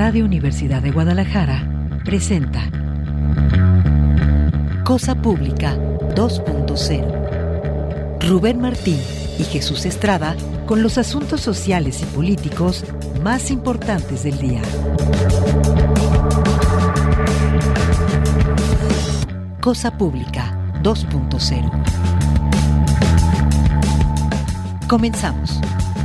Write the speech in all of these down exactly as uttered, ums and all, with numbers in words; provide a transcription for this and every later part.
Radio Universidad de Guadalajara presenta Cosa Pública dos punto cero. Rubén Martín y Jesús Estrada con los asuntos sociales y políticos más importantes del día. Cosa Pública dos punto cero. Comenzamos.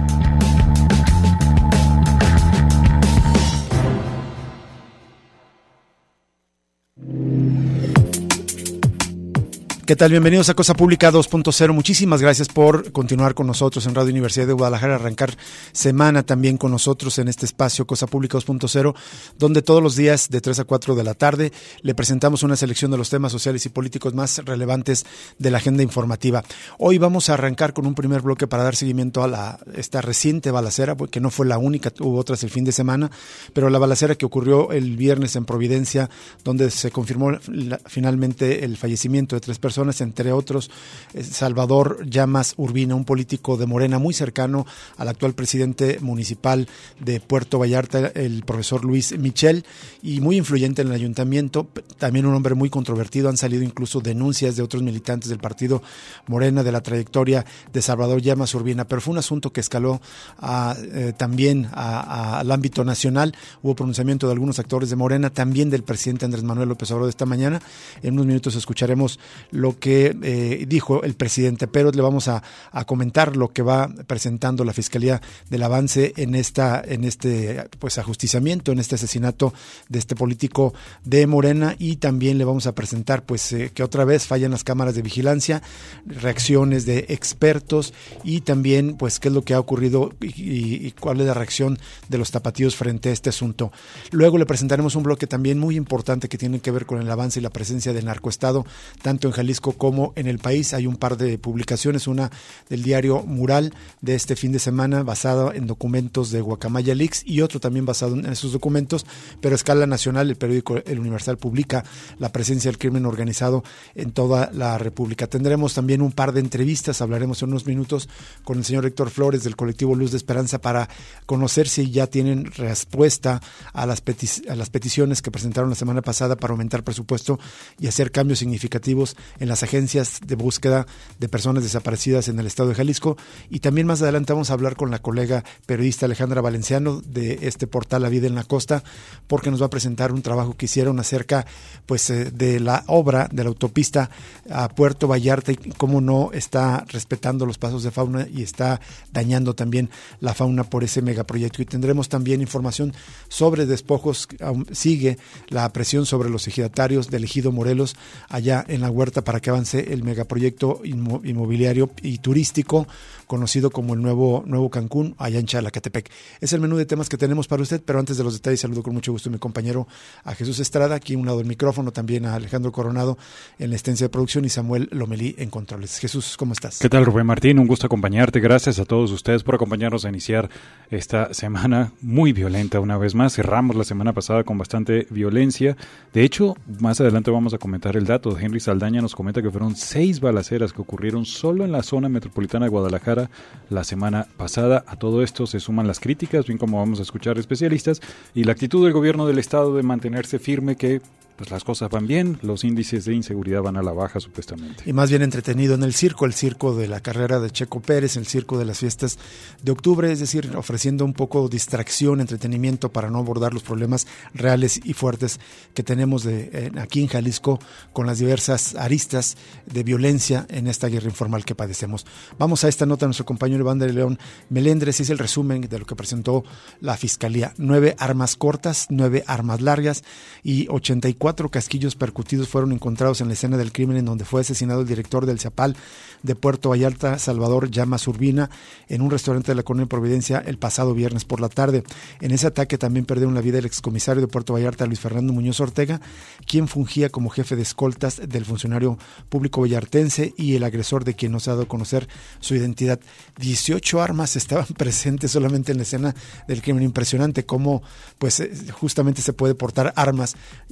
¿Qué tal? Bienvenidos a Cosa Pública dos punto cero. Muchísimas gracias por continuar con nosotros en Radio Universidad de Guadalajara, arrancar semana también con nosotros en este espacio Cosa Pública dos punto cero, donde todos los días de tres a cuatro de la tarde le presentamos una selección de los temas sociales y políticos más relevantes de la agenda informativa. Hoy vamos a arrancar con un primer bloque para dar seguimiento a la esta reciente balacera, que no fue la única, hubo otras el fin de semana, pero la balacera que ocurrió el viernes en Providencia, donde se confirmó la, finalmente el fallecimiento de tres personas, entre otros Salvador Llamas Urbina, un político de Morena muy cercano al actual presidente municipal de Puerto Vallarta, el profesor Luis Michel, y muy influyente en el ayuntamiento, también un hombre muy controvertido. Han salido incluso denuncias de otros militantes del partido Morena de la trayectoria de Salvador Llamas Urbina, pero fue un asunto que escaló a, eh, también a, a, al ámbito nacional. Hubo pronunciamiento de algunos actores de Morena, también del presidente Andrés Manuel López Obrador esta mañana. En unos minutos escucharemos lo que eh, dijo el presidente, pero le vamos a, a comentar lo que va presentando la Fiscalía del avance en esta en este pues ajusticiamiento, en este asesinato de este político de Morena, y también le vamos a presentar pues eh, que otra vez fallan las cámaras de vigilancia, reacciones de expertos y también pues qué es lo que ha ocurrido y, y, y cuál es la reacción de los tapatíos frente a este asunto. Luego le presentaremos un bloque también muy importante que tiene que ver con el avance y la presencia del narcoestado, tanto en Jalisco como en el país. Hay un par de publicaciones, una del diario Mural de este fin de semana basada en documentos de Guacamaya Leaks y otro también basado en esos documentos, pero a escala nacional. El periódico El Universal publica la presencia del crimen organizado en toda la República. Tendremos también un par de entrevistas, hablaremos en unos minutos con el señor Héctor Flores del colectivo Luz de Esperanza para conocer si ya tienen respuesta a las, peti- a las peticiones que presentaron la semana pasada para aumentar presupuesto y hacer cambios significativos en las agencias de búsqueda de personas desaparecidas en el estado de Jalisco. Y también más adelante vamos a hablar con la colega periodista Alejandra Valenciano de este portal La Vida en la Costa, porque nos va a presentar un trabajo que hicieron acerca pues eh, de la obra de la autopista a Puerto Vallarta y cómo no está respetando los pasos de fauna y está dañando también la fauna por ese megaproyecto. Y tendremos también información sobre despojos. Sigue la presión sobre los ejidatarios del ejido Morelos allá en la huerta para que avance el megaproyecto inmobiliario y turístico conocido como el nuevo, nuevo Cancún, allá en Chalacatepec. Es el menú de temas que tenemos para usted, pero antes de los detalles saludo con mucho gusto a mi compañero a Jesús Estrada, aquí a un lado del micrófono, también a Alejandro Coronado en la estancia de producción y Samuel Lomelí en controles. Jesús, ¿cómo estás? ¿Qué tal, Rubén Martín? Un gusto acompañarte. Gracias a todos ustedes por acompañarnos a iniciar esta semana muy violenta una vez más. Cerramos la semana pasada con bastante violencia. De hecho, más adelante vamos a comentar el dato. Henry Saldaña nos comenta que fueron seis balaceras que ocurrieron solo en la zona metropolitana de Guadalajara la semana pasada. A todo esto se suman las críticas, bien como vamos a escuchar especialistas, y la actitud del gobierno del estado de mantenerse firme que pues las cosas van bien, los índices de inseguridad van a la baja supuestamente. Y más bien entretenido en el circo, el circo de la carrera de Checo Pérez, el circo de las fiestas de octubre, es decir, ofreciendo un poco de distracción, entretenimiento para no abordar los problemas reales y fuertes que tenemos de, eh, aquí en Jalisco con las diversas aristas de violencia en esta guerra informal que padecemos. Vamos a esta nota, nuestro compañero Iván de León Melendres, es el resumen de lo que presentó la Fiscalía. Nueve armas cortas, nueve armas largas y ochenta y cuatro Cuatro casquillos percutidos fueron encontrados en la escena del crimen en donde fue asesinado el director del CEPAL de Puerto Vallarta, Salvador Llamas Urbina, en un restaurante de la colonia Providencia el pasado viernes por la tarde. En ese ataque también perdieron la vida el excomisario de Puerto Vallarta, Luis Fernando Muñoz Ortega, quien fungía como jefe de escoltas del funcionario público vallartense y el agresor de quien no se ha dado a conocer su identidad. dieciocho armas estaban presentes solamente en la escena del crimen. Impresionante cómo pues justamente se puede portar armas y, y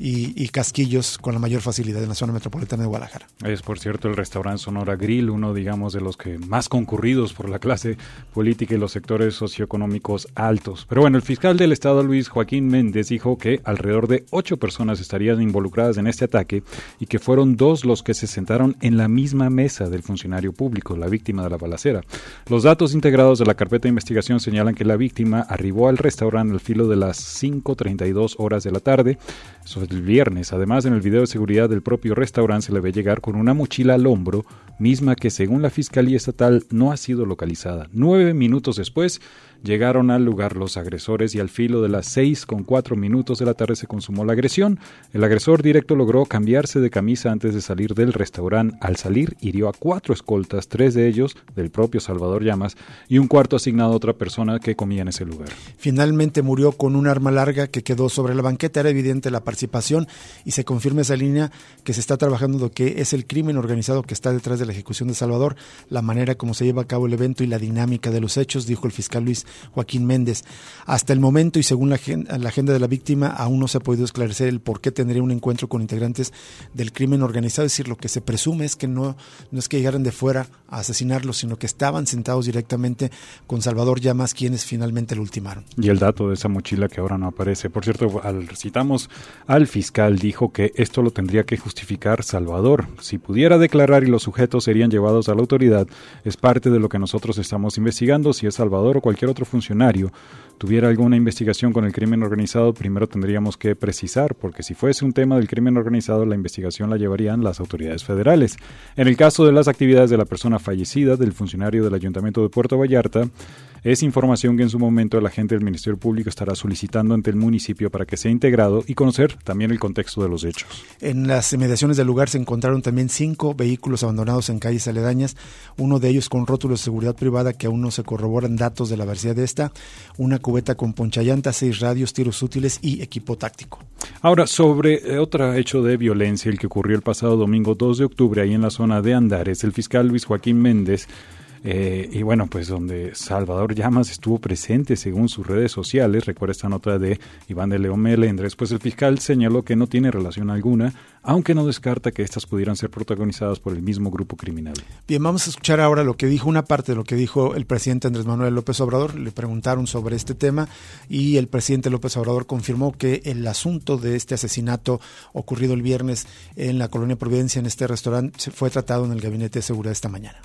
y casquillos con la mayor facilidad en la zona metropolitana de Guadalajara. Es, por cierto, el restaurante Sonora Grill, uno, digamos, de los que más concurridos por la clase política y los sectores socioeconómicos altos. Pero bueno, el fiscal del Estado, Luis Joaquín Méndez, dijo que alrededor de ocho personas estarían involucradas en este ataque y que fueron dos los que se sentaron en la misma mesa del funcionario público, la víctima de la balacera. Los datos integrados de la carpeta de investigación señalan que la víctima arribó al restaurante al filo de las cinco treinta y dos horas de la tarde, eso es el viernes. Además, en el video de seguridad del propio restaurante se le ve llegar con una mochila al hombro, misma que según la Fiscalía Estatal no ha sido localizada. Nueve minutos después llegaron al lugar los agresores y al filo de las seis con cuatro minutos de la tarde se consumó la agresión. El agresor directo logró cambiarse de camisa antes de salir del restaurante. Al salir hirió a cuatro escoltas, tres de ellos del propio Salvador Llamas y un cuarto asignado a otra persona que comía en ese lugar. Finalmente murió con un arma larga que quedó sobre la banqueta. Era evidente la participación y se confirma esa línea que se está trabajando, lo que es el crimen organizado que está detrás de la ejecución de Salvador, la manera como se lleva a cabo el evento y la dinámica de los hechos, dijo el fiscal Luis Joaquín Méndez. Hasta el momento y según la, la agenda de la víctima, aún no se ha podido esclarecer el por qué tendría un encuentro con integrantes del crimen organizado. Es decir, lo que se presume es que no, no es que llegaran de fuera a asesinarlos, sino que estaban sentados directamente con Salvador Llamas, quienes finalmente lo ultimaron. Y el dato de esa mochila que ahora no aparece. Por cierto, al, citamos al fiscal, dijo que esto lo tendría que justificar Salvador. Si pudiera declarar y los sujetos serían llevados a la autoridad, es parte de lo que nosotros estamos investigando. Si es Salvador o cualquier otro funcionario tuviera alguna investigación con el crimen organizado, primero tendríamos que precisar, porque si fuese un tema del crimen organizado, la investigación la llevarían las autoridades federales. En el caso de las actividades de la persona fallecida, del funcionario del Ayuntamiento de Puerto Vallarta, es información que en su momento el agente del Ministerio Público estará solicitando ante el municipio para que sea integrado y conocer también el contexto de los hechos. En las inmediaciones del lugar se encontraron también cinco vehículos abandonados en calles aledañas, uno de ellos con rótulos de seguridad privada que aún no se corroboran datos de la veracidad de esta, una cubeta con ponchallantas, seis radios, tiros útiles y equipo táctico. Ahora, sobre otro hecho de violencia, el que ocurrió el pasado domingo dos de octubre, ahí en la zona de Andares, el fiscal Luis Joaquín Méndez, Eh, y bueno, pues donde Salvador Llamas estuvo presente según sus redes sociales, recuerda esta nota de Iván de León Melendres, pues el fiscal señaló que no tiene relación alguna, aunque no descarta que estas pudieran ser protagonizadas por el mismo grupo criminal. Bien, vamos a escuchar ahora lo que dijo, una parte de lo que dijo el presidente Andrés Manuel López Obrador. Le preguntaron sobre este tema y el presidente López Obrador confirmó que el asunto de este asesinato ocurrido el viernes en la Colonia Providencia, en este restaurante, fue tratado en el Gabinete de Seguridad esta mañana.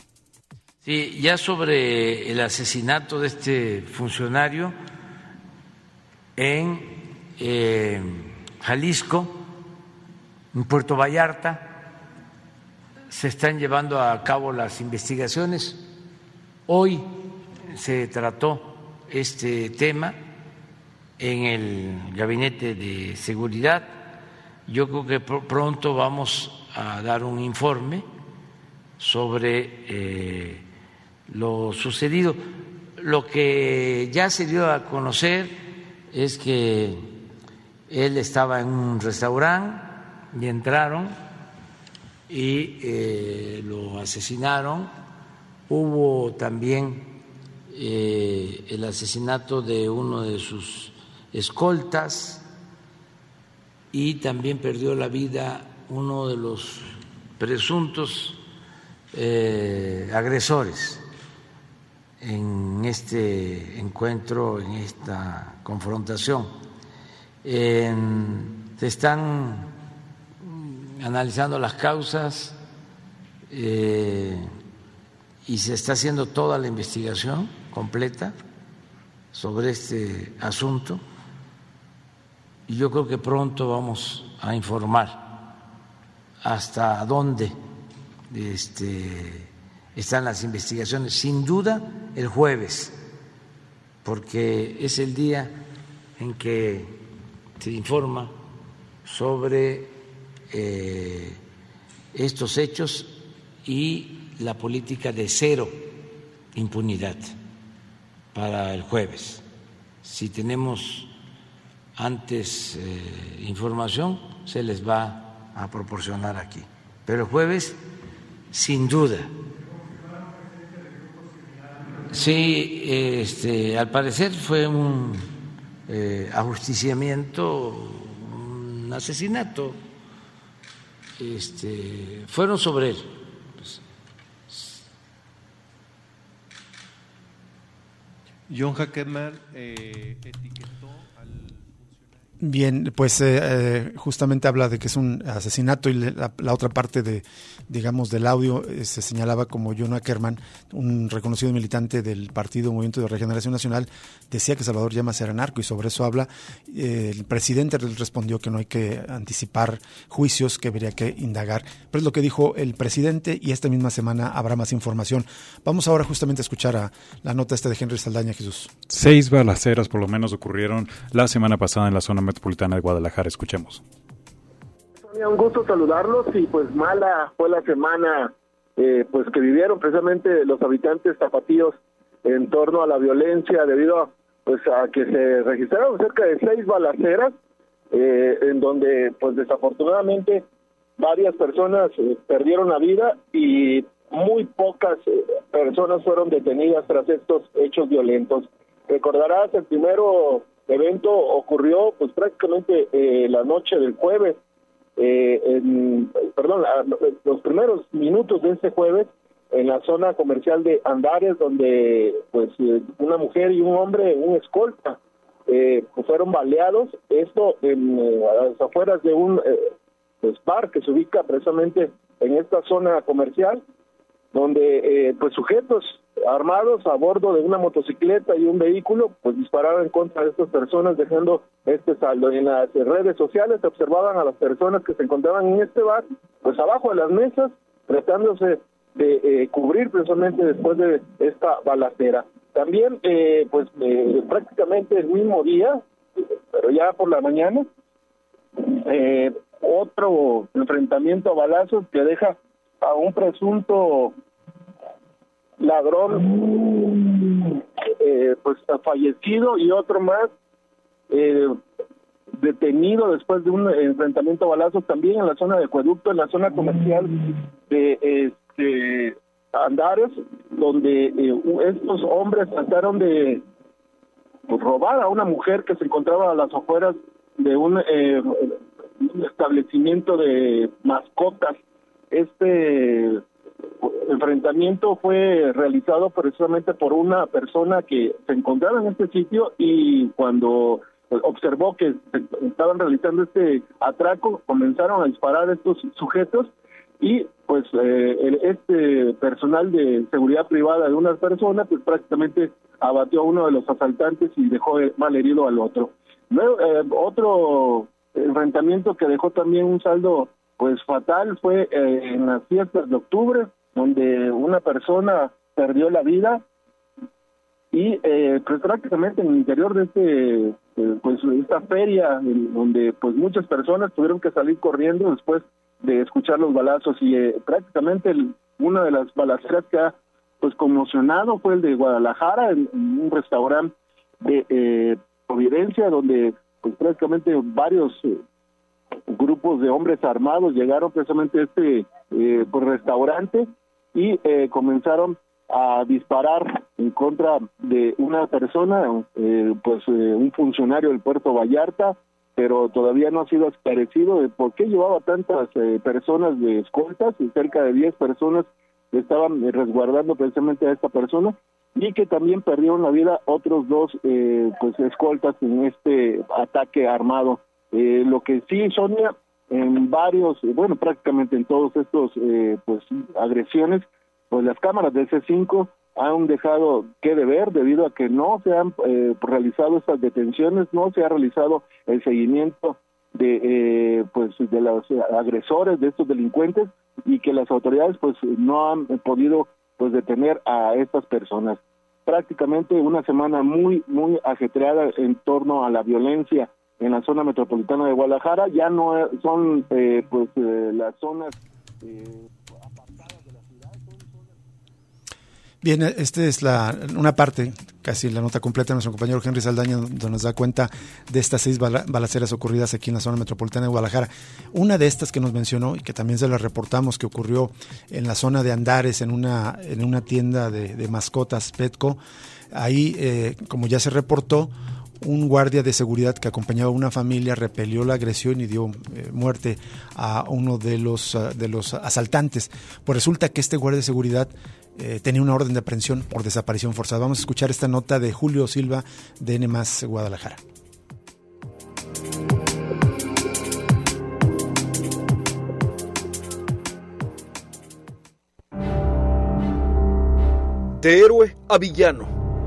Sí, ya sobre el asesinato de este funcionario en eh, Jalisco, en Puerto Vallarta, se están llevando a cabo las investigaciones. Hoy se trató este tema en el Gabinete de Seguridad. Yo creo que pr- pronto vamos a dar un informe sobre eh, lo sucedido. Lo que ya se dio a conocer es que él estaba en un restaurante y entraron y eh, lo asesinaron. Hubo también eh, el asesinato de uno de sus escoltas y también perdió la vida uno de los presuntos eh, agresores en este encuentro, en esta confrontación. Eh, se están analizando las causas eh, y se está haciendo toda la investigación completa sobre este asunto y yo creo que pronto vamos a informar hasta dónde este, están las investigaciones. Sin duda el jueves, porque es el día en que se informa sobre eh, estos hechos y la política de cero impunidad para el jueves. Si tenemos antes eh, información, se les va a proporcionar aquí. Pero el jueves, sin duda. Sí, este, al parecer fue un eh, ajusticiamiento, un asesinato este, fueron sobre él. John Hackerman eh, etiquetó al funcionario. Bien, pues eh, eh, justamente habla de que es un asesinato y la, la otra parte de, digamos, del audio eh, se señalaba como John Ackerman, un reconocido militante del Partido Movimiento de Regeneración Nacional, decía que Salvador Llamas era narco y sobre eso habla. Eh, el presidente respondió que no hay que anticipar juicios, que habría que indagar. Pero es lo que dijo el presidente y esta misma semana habrá más información. Vamos ahora justamente a escuchar a la nota esta de Henry Saldaña, Jesús. Seis balaceras por lo menos ocurrieron la semana pasada en la zona metropolitana de Guadalajara. Escuchemos. Sonia, un gusto saludarlos y pues mala fue la semana eh, pues que vivieron precisamente los habitantes tapatíos en torno a la violencia debido a, pues a que se registraron cerca de seis balaceras eh, en donde pues desafortunadamente varias personas eh, perdieron la vida y muy pocas eh, personas fueron detenidas tras estos hechos violentos. Recordarás, el primero evento ocurrió pues prácticamente eh, la noche del jueves, eh, en, perdón, a, los primeros minutos de este jueves en la zona comercial de Andares, donde pues eh, una mujer y un hombre, un escolta, eh, pues fueron baleados, esto en, eh, a las afueras de un eh, pues, bar que se ubica precisamente en esta zona comercial, donde eh, pues sujetos armados a bordo de una motocicleta y un vehículo pues dispararon en contra de estas personas, dejando este saldo. En las redes sociales se observaban a las personas que se encontraban en este bar pues abajo de las mesas, tratándose de eh, cubrir precisamente después de esta balacera. También eh, pues eh, prácticamente el mismo día, pero ya por la mañana, eh, otro enfrentamiento a balazos que deja a un presunto ladrón eh, pues fallecido y otro más eh, detenido después de un enfrentamiento a balazos también en la zona de Acueducto, en la zona comercial de este Andares, donde eh, estos hombres trataron de pues, robar a una mujer que se encontraba a las afueras de un, eh, un establecimiento de mascotas. Este enfrentamiento fue realizado precisamente por una persona que se encontraba en este sitio y cuando observó que estaban realizando este atraco, comenzaron a disparar a estos sujetos y pues eh, el, este personal de seguridad privada de una persona pues prácticamente abatió a uno de los asaltantes y dejó mal herido al otro. Luego, eh, otro enfrentamiento que dejó también un saldo pues fatal fue eh, en las fiestas de octubre, donde una persona perdió la vida y eh, pues prácticamente en el interior de este eh, pues esta feria en donde pues muchas personas tuvieron que salir corriendo después de escuchar los balazos y eh, prácticamente el, una de las balaceras que ha pues conmocionado fue el de Guadalajara en, en un restaurante de eh, Providencia, donde pues prácticamente varios eh, grupos de hombres armados llegaron precisamente a este eh, pues, restaurante y eh, comenzaron a disparar en contra de una persona, eh, pues eh, un funcionario del Puerto Vallarta, pero todavía no ha sido esclarecido de por qué llevaba tantas eh, personas de escoltas, cerca de diez personas que estaban eh, resguardando precisamente a esta persona, y que también perdieron la vida otros dos eh, pues escoltas en este ataque armado. Eh, lo que sí, Sonia, en varios, bueno, prácticamente en todos estos eh, pues agresiones, pues las cámaras de C cinco han dejado que deber debido a que no se han eh, realizado estas detenciones, no se ha realizado el seguimiento de eh, pues de los agresores, de estos delincuentes, y que las autoridades pues no han podido pues detener a estas personas. Prácticamente una semana muy muy ajetreada en torno a la violencia en la zona metropolitana de Guadalajara. Ya no son eh, pues eh, las zonas eh, apartadas de la ciudad, son zonas... Bien, esta es la una parte, casi la nota completa de nuestro compañero Henry Saldaña, donde nos da cuenta de estas seis bala, balaceras ocurridas aquí en la zona metropolitana de Guadalajara. Una de estas que nos mencionó y que también se la reportamos, que ocurrió en la zona de Andares, en una en una tienda de, de mascotas Petco. Ahí, eh, como ya se reportó, un guardia de seguridad que acompañaba a una familia repelió la agresión y dio eh, muerte a uno de los, uh, de los asaltantes. Pues resulta que este guardia de seguridad eh, tenía una orden de aprehensión por desaparición forzada. Vamos a escuchar esta nota de Julio Silva de N más Guadalajara. De héroe a villano.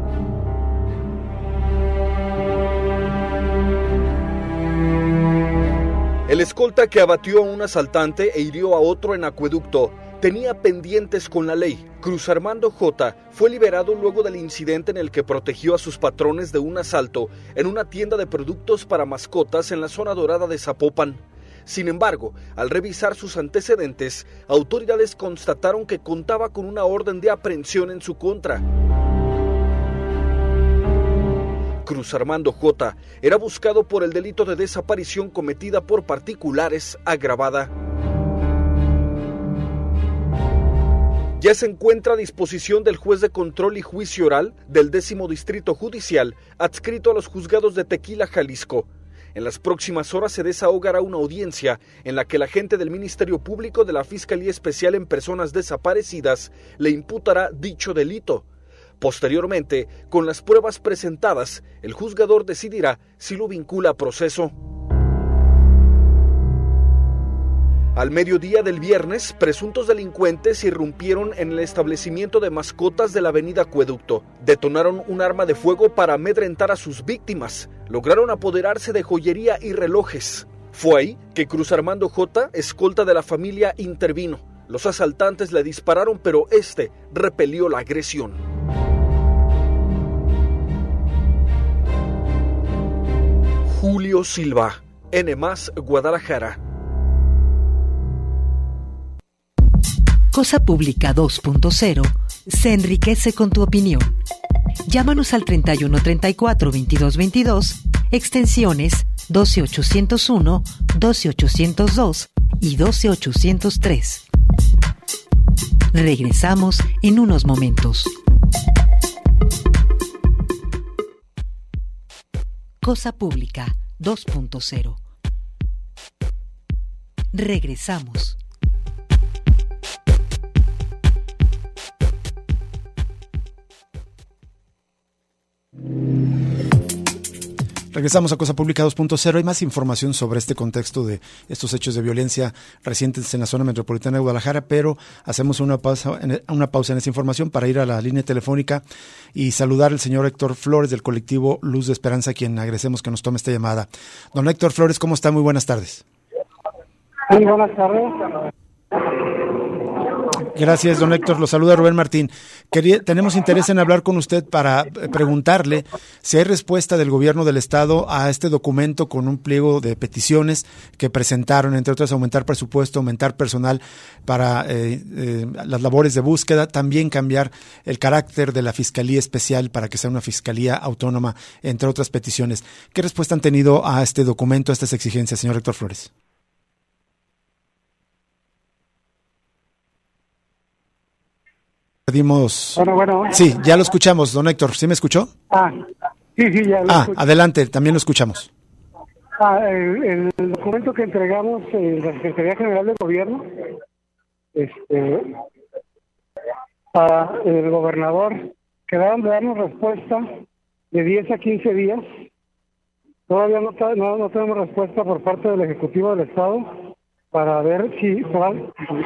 El escolta que abatió a un asaltante e hirió a otro en Acueducto tenía pendientes con la ley. Cruz Armando J. fue liberado luego del incidente en el que protegió a sus patrones de un asalto en una tienda de productos para mascotas en la zona dorada de Zapopan. Sin embargo, al revisar sus antecedentes, autoridades constataron que contaba con una orden de aprehensión en su contra. Cruz Armando J. era buscado por el delito de desaparición cometida por particulares agravada. Ya se encuentra a disposición del juez de control y juicio oral del décimo distrito judicial, adscrito a los juzgados de Tequila, Jalisco. En las próximas horas se desahogará una audiencia en la que el agente del Ministerio Público de la Fiscalía Especial en Personas Desaparecidas le imputará dicho delito. Posteriormente, con las pruebas presentadas, el juzgador decidirá si lo vincula a proceso. Al mediodía del viernes, presuntos delincuentes irrumpieron en el establecimiento de mascotas de la avenida Acueducto. Detonaron un arma de fuego para amedrentar a sus víctimas. Lograron apoderarse de joyería y relojes. Fue ahí que Cruz Armando J., escolta de la familia, intervino. Los asaltantes le dispararon, pero este repelió la agresión. Julio Silva, N más Guadalajara. Cosa Pública dos punto cero se enriquece con tu opinión. Llámanos al treinta y uno treinta y cuatro veintidós veintidós, extensiones doce ochocientos uno, doce ochocientos dos y doce ochocientos tres. Regresamos en unos momentos. Cosa Pública dos punto cero. Regresamos. Regresamos a Cosa Pública dos punto cero. Hay más información sobre este contexto de estos hechos de violencia recientes en la zona metropolitana de Guadalajara, pero hacemos una pausa, una pausa en esta información para ir a la línea telefónica y saludar al señor Héctor Flores del colectivo Luz de Esperanza, a quien agradecemos que nos tome esta llamada. Don Héctor Flores, ¿cómo está? Muy buenas tardes. Muy buenas tardes. Gracias, don Héctor. Lo saluda Rubén Martín. Quería, tenemos interés en hablar con usted para preguntarle si hay respuesta del gobierno del estado a este documento con un pliego de peticiones que presentaron, entre otras, aumentar presupuesto, aumentar personal para eh, eh, las labores de búsqueda, también cambiar el carácter de la Fiscalía Especial para que sea una Fiscalía Autónoma, entre otras peticiones. ¿Qué respuesta han tenido a este documento, a estas exigencias, señor Héctor Flores? Perdimos. Bueno, bueno. Sí, ya lo escuchamos, don Héctor. ¿Sí me escuchó? Ah, sí, sí, ya lo Ah, escucho. adelante, también lo escuchamos. Ah, el, el documento que entregamos en la Secretaría General del Gobierno, este, a el gobernador, quedaron de darnos respuesta de diez a quince días. Todavía no, no, no tenemos respuesta por parte del Ejecutivo del Estado para ver si para,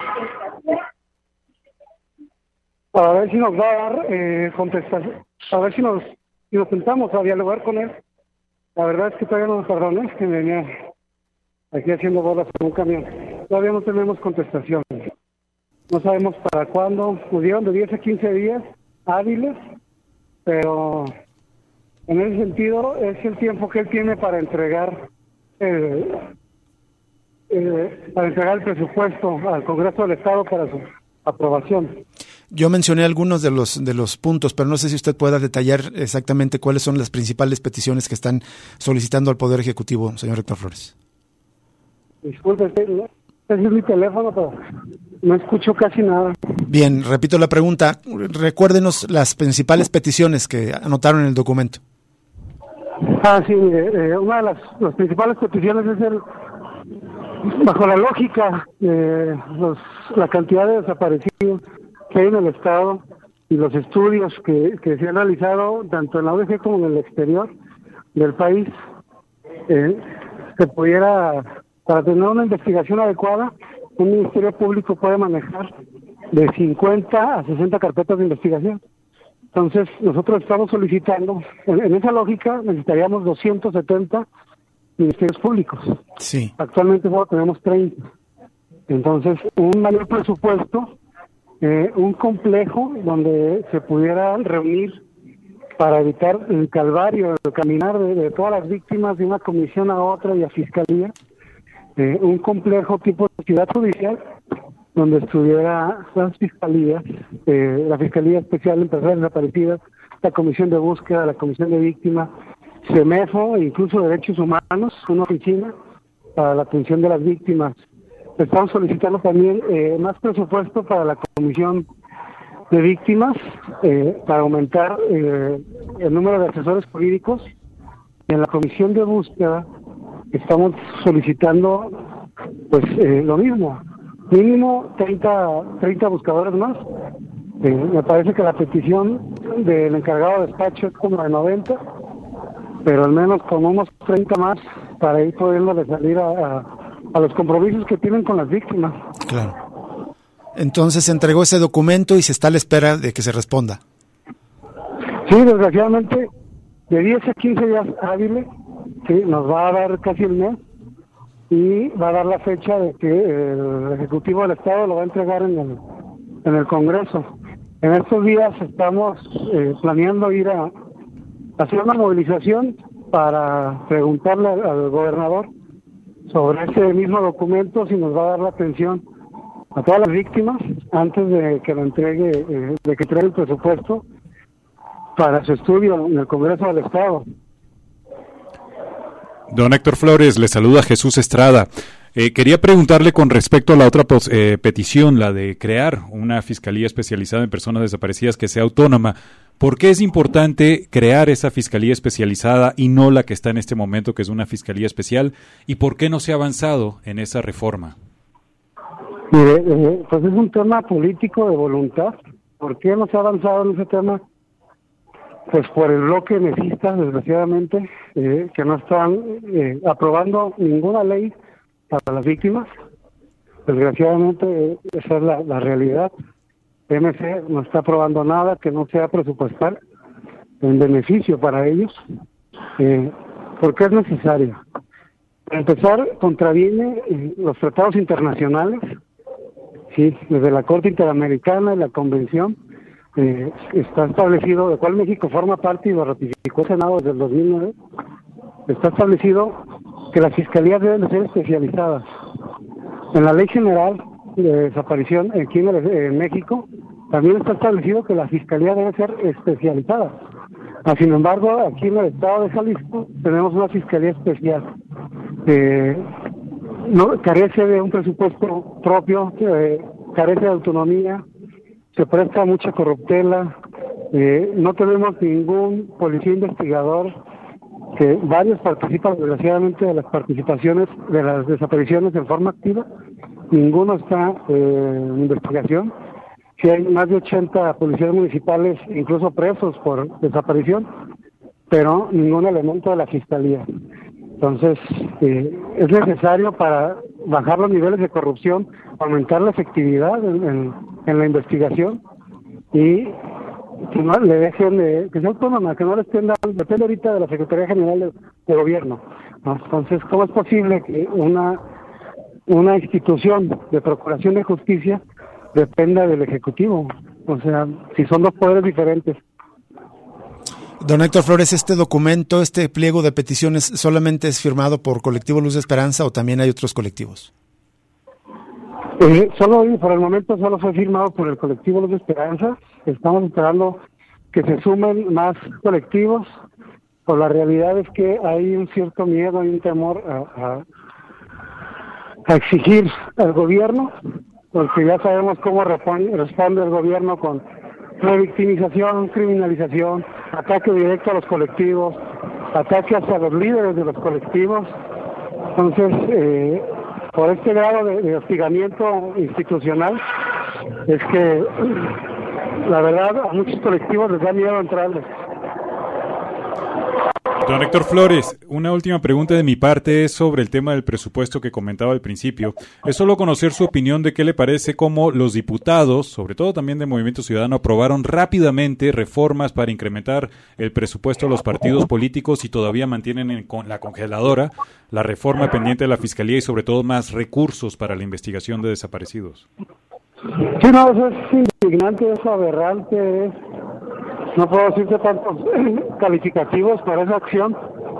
para ver si nos va a dar eh, contestación, a ver si nos, si nos sentamos a dialogar con él. La verdad es que todavía no nos perdones que venía aquí haciendo bolas en un camión. Todavía no tenemos contestación. No sabemos para cuándo. Nos dieron de diez a quince días hábiles, pero en ese sentido es el tiempo que él tiene para entregar el, el, para entregar el presupuesto al Congreso del Estado para su aprobación. Yo mencioné algunos de los de los puntos, pero no sé si usted pueda detallar exactamente cuáles son las principales peticiones que están solicitando al Poder Ejecutivo, señor Héctor Flores. Disculpe, ese es mi teléfono, pero no escucho casi nada. Bien, repito la pregunta. Recuérdenos las principales peticiones que anotaron en el documento. Ah, sí, eh, una de las, las principales peticiones es el, bajo la lógica de los, la cantidad de desaparecidos que hay en el Estado y los estudios que, que se han realizado tanto en la O D G como en el exterior del país, eh, se pudiera, para tener una investigación adecuada, un Ministerio Público puede manejar de cincuenta a sesenta carpetas de investigación. Entonces, nosotros estamos solicitando, en, en esa lógica, necesitaríamos doscientos setenta ministerios públicos. Sí. Actualmente solo tenemos treinta. Entonces, un mayor presupuesto, eh, un complejo donde se pudiera reunir para evitar el calvario, el caminar de, de todas las víctimas de una comisión a otra y a fiscalía, eh, un complejo tipo de ciudad judicial donde estuviera las fiscalías, eh, la Fiscalía Especial en Personas Desaparecidas, la Comisión de Búsqueda, la Comisión de Víctimas, CEMEFO e incluso Derechos Humanos, una oficina para la atención de las víctimas. Estamos solicitando también eh, más presupuesto para la Comisión de Víctimas, eh, para aumentar eh, el número de asesores jurídicos. En la Comisión de Búsqueda estamos solicitando pues eh, lo mismo, mínimo treinta, treinta buscadores más. Eh, me parece que la petición del encargado de despacho es como de noventa, pero al menos con unos treinta más para ir pudiéndole salir a, a, a los compromisos que tienen con las víctimas. Claro. Entonces se entregó ese documento y se está a la espera de que se responda. Sí, desgraciadamente, de diez a quince días hábiles, sí, nos va a dar casi el mes, y va a dar la fecha de que el Ejecutivo del Estado lo va a entregar en el, en el Congreso. En estos días estamos eh, planeando ir a, a hacer una movilización para preguntarle al, al gobernador sobre ese mismo documento, si nos va a dar la atención a todas las víctimas antes de que lo entregue, eh, de que entregue el presupuesto para su estudio en el Congreso del Estado. Don Héctor Flores, le saluda Jesús Estrada. Eh, quería preguntarle con respecto a la otra pos, eh, petición, la de crear una fiscalía especializada en personas desaparecidas que sea autónoma. ¿Por qué es importante crear esa fiscalía especializada y no la que está en este momento, que es una fiscalía especial? ¿Y por qué no se ha avanzado en esa reforma? Mire, eh, pues es un tema político de voluntad. ¿Por qué no se ha avanzado en ese tema? Pues por el bloque necesita, desgraciadamente, eh, que no están eh, aprobando ninguna ley para las víctimas. Desgraciadamente, eh, esa es la, la realidad. M C no está aprobando nada que no sea presupuestal en beneficio para ellos, eh, porque es necesario. Para empezar, contraviene eh, los tratados internacionales, sí, desde la Corte Interamericana y la Convención. Eh, está establecido, de cual México forma parte y lo ratificó el Senado desde el dos mil nueve, está establecido que las fiscalías deben de ser especializadas. En la Ley General de Desaparición aquí en, el, en México también está establecido que la fiscalía debe ser especializada. Ah, sin embargo, aquí en el estado de Jalisco tenemos una fiscalía especial. Eh, no carece de un presupuesto propio, eh, carece de autonomía, se presta mucha corruptela, eh, no tenemos ningún policía investigador, que varios participan desgraciadamente de las participaciones de las desapariciones en forma activa, ninguno está eh, en investigación. Sí hay más de ochenta policías municipales incluso presos por desaparición, pero ningún elemento de la fiscalía. Entonces, eh, es necesario para bajar los niveles de corrupción, aumentar la efectividad en, en, en la investigación y que no le dejen de, que sea autónoma, que no le estén dando, depende ahorita de la Secretaría General de, de Gobierno, ¿no? Entonces, ¿cómo es posible que una, una institución de procuración de justicia dependa del Ejecutivo? O sea, si son dos poderes diferentes. Don Héctor Flores, ¿este documento, este pliego de peticiones solamente es firmado por Colectivo Luz de Esperanza o también hay otros colectivos? Eh, solo por el momento solo fue firmado por el Colectivo Luz de Esperanza. Estamos esperando que se sumen más colectivos. Por la realidad es que hay un cierto miedo y un temor a, a, a exigir al gobierno, porque ya sabemos cómo responde, responde el gobierno con revictimización, criminalización, ataque directo a los colectivos, ataque hacia los líderes de los colectivos. Entonces, eh, por este grado de, de hostigamiento institucional, es que la verdad a muchos colectivos les da miedo entrarles. Don Héctor Flores, una última pregunta de mi parte es sobre el tema del presupuesto que comentaba al principio. Es solo conocer su opinión de qué le parece cómo los diputados, sobre todo también de Movimiento Ciudadano, aprobaron rápidamente reformas para incrementar el presupuesto de los partidos políticos y todavía mantienen en con la congeladora la reforma pendiente de la Fiscalía y sobre todo más recursos para la investigación de desaparecidos. Sí, no, eso es indignante, es aberrante, es... no puedo decirte tantos calificativos para esa acción,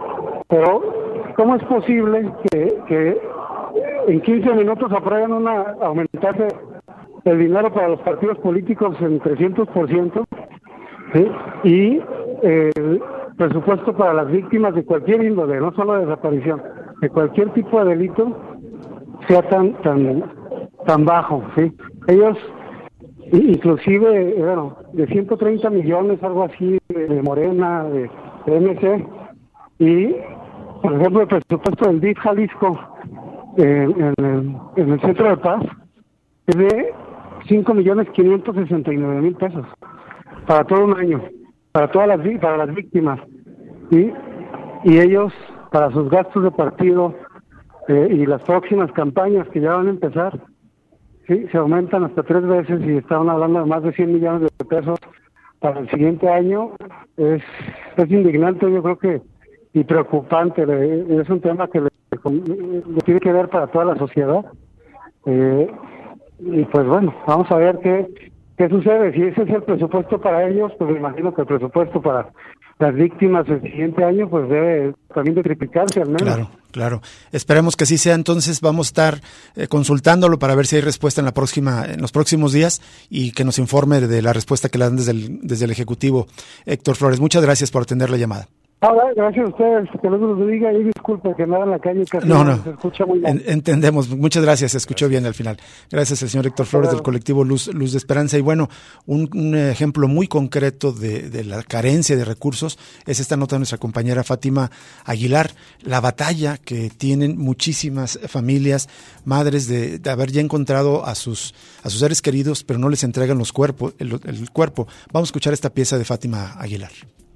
pero ¿cómo es posible que, que en quince minutos aprueben una aumentarse el dinero para los partidos políticos en trescientos por ciento, ¿sí? Y eh, el presupuesto para las víctimas de cualquier índole, no solo de desaparición, de cualquier tipo de delito, sea tan tan tan bajo, ¿sí? Ellos, inclusive, bueno, de ciento treinta millones, algo así, de, de Morena, de, de M C, y, por ejemplo, el presupuesto del D I F Jalisco eh, en, el, en el Centro de Paz es de cinco millones quinientos sesenta y nueve mil pesos para todo un año, para todas las para las víctimas, y, y ellos, para sus gastos de partido eh, y las próximas campañas que ya van a empezar, sí, se aumentan hasta tres veces y estaban hablando de más de cien millones de pesos para el siguiente año. Es, es indignante, yo creo que, y preocupante. Es un tema que le, le tiene que ver para toda la sociedad. Eh, y pues bueno, vamos a ver qué, qué sucede. Si ese es el presupuesto para ellos, pues me imagino que el presupuesto para las víctimas el siguiente año pues debe también de triplicarse al menos. Claro, claro. Esperemos que así sea. Entonces vamos a estar eh, consultándolo para ver si hay respuesta en la próxima, en los próximos días y que nos informe de la respuesta que le dan desde el, desde el Ejecutivo. Héctor Flores, muchas gracias por atender la llamada. Ahora, gracias a ustedes, que Dios los bendiga y disculpe que nada en la calle casi no, no, se escucha muy bien. En, entendemos, muchas gracias, se escuchó bien al final. Gracias al señor Héctor Flores del colectivo Luz, Luz de Esperanza. Y bueno, un, un ejemplo muy concreto de, de la carencia de recursos es esta nota de nuestra compañera Fátima Aguilar, la batalla que tienen muchísimas familias, madres de, de haber ya encontrado a sus, a sus seres queridos, pero no les entregan los cuerpos, el, el cuerpo. Vamos a escuchar esta pieza de Fátima Aguilar.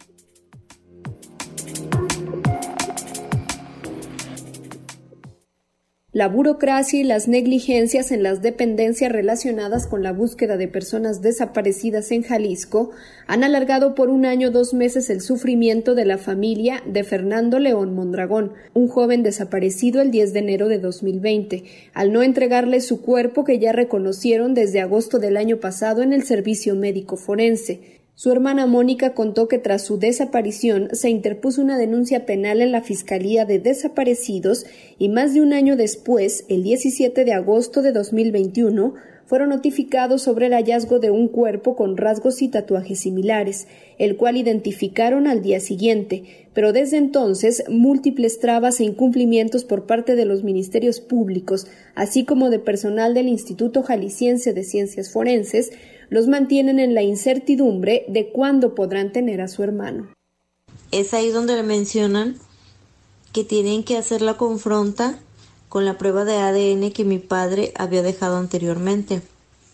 La burocracia y las negligencias en las dependencias relacionadas con la búsqueda de personas desaparecidas en Jalisco han alargado por un año dos meses el sufrimiento de la familia de Fernando León Mondragón, un joven desaparecido el diez de enero de dos mil veinte, al no entregarle su cuerpo que ya reconocieron desde agosto del año pasado en el servicio médico forense. Su hermana Mónica contó que tras su desaparición se interpuso una denuncia penal en la Fiscalía de Desaparecidos y más de un año después, el diecisiete de agosto de dos mil veintiuno, fueron notificados sobre el hallazgo de un cuerpo con rasgos y tatuajes similares, el cual identificaron al día siguiente, pero desde entonces múltiples trabas e incumplimientos por parte de los ministerios públicos, así como de personal del Instituto Jalisciense de Ciencias Forenses, los mantienen en la incertidumbre de cuándo podrán tener a su hermano. Es ahí donde le mencionan que tienen que hacer la confronta con la prueba de A D N que mi padre había dejado anteriormente.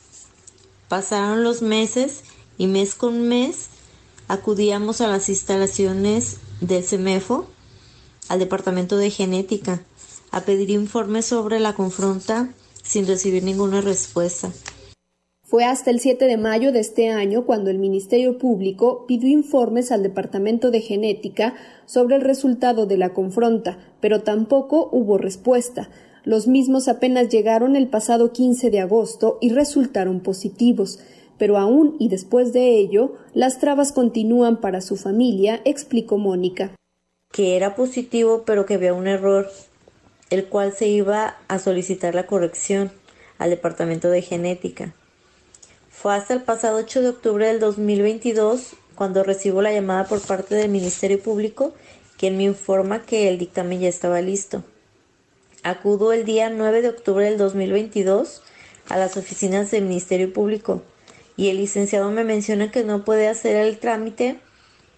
Pasaron los meses y mes con mes acudíamos a las instalaciones del CEMEFO, al departamento de genética, a pedir informes sobre la confronta sin recibir ninguna respuesta. Fue hasta el siete de mayo de este año cuando el Ministerio Público pidió informes al Departamento de Genética sobre el resultado de la confronta, pero tampoco hubo respuesta. Los mismos apenas llegaron el pasado quince de agosto y resultaron positivos, pero aún y después de ello, las trabas continúan para su familia, explicó Mónica. Que era positivo, pero que había un error, el cual se iba a solicitar la corrección al Departamento de Genética. Fue hasta el pasado ocho de octubre del dos mil veintidós cuando recibo la llamada por parte del Ministerio Público, quien me informa que el dictamen ya estaba listo. Acudo el día nueve de octubre del dos mil veintidós a las oficinas del Ministerio Público y el licenciado me menciona que no puede hacer el trámite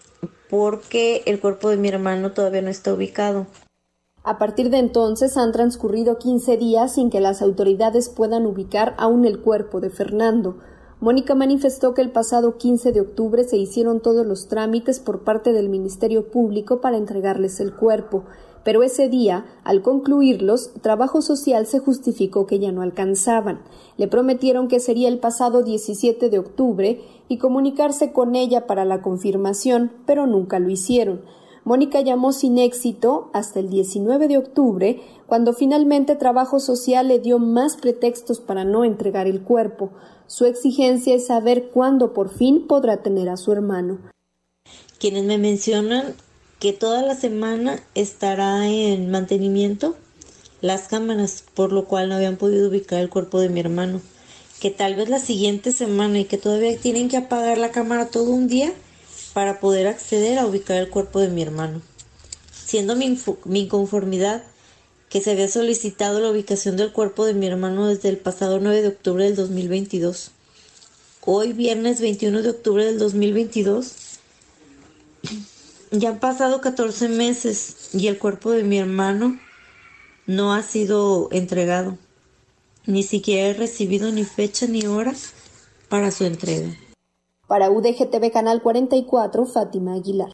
porque el cuerpo de mi hermano todavía no está ubicado. A partir de entonces han transcurrido quince días sin que las autoridades puedan ubicar aún el cuerpo de Fernando. Mónica manifestó que el pasado quince de octubre se hicieron todos los trámites por parte del Ministerio Público para entregarles el cuerpo, pero ese día, al concluirlos, Trabajo Social se justificó que ya no alcanzaban. Le prometieron que sería el pasado diecisiete de octubre y comunicarse con ella para la confirmación, pero nunca lo hicieron. Mónica llamó sin éxito hasta el diecinueve de octubre, cuando finalmente Trabajo Social le dio más pretextos para no entregar el cuerpo. Su exigencia es saber cuándo por fin podrá tener a su hermano. Quienes me mencionan que toda la semana estará en mantenimiento las cámaras, por lo cual no habían podido ubicar el cuerpo de mi hermano. Que tal vez la siguiente semana y que todavía tienen que apagar la cámara todo un día para poder acceder a ubicar el cuerpo de mi hermano. Siendo mi, mi inconformidad que se había solicitado la ubicación del cuerpo de mi hermano desde el pasado nueve de octubre del dos mil veintidós. Hoy, viernes veintiuno de octubre del dos mil veintidós, ya han pasado catorce meses y el cuerpo de mi hermano no ha sido entregado. Ni siquiera he recibido ni fecha ni hora para su entrega. Para U D G T V Canal cuarenta y cuatro, Fátima Aguilar.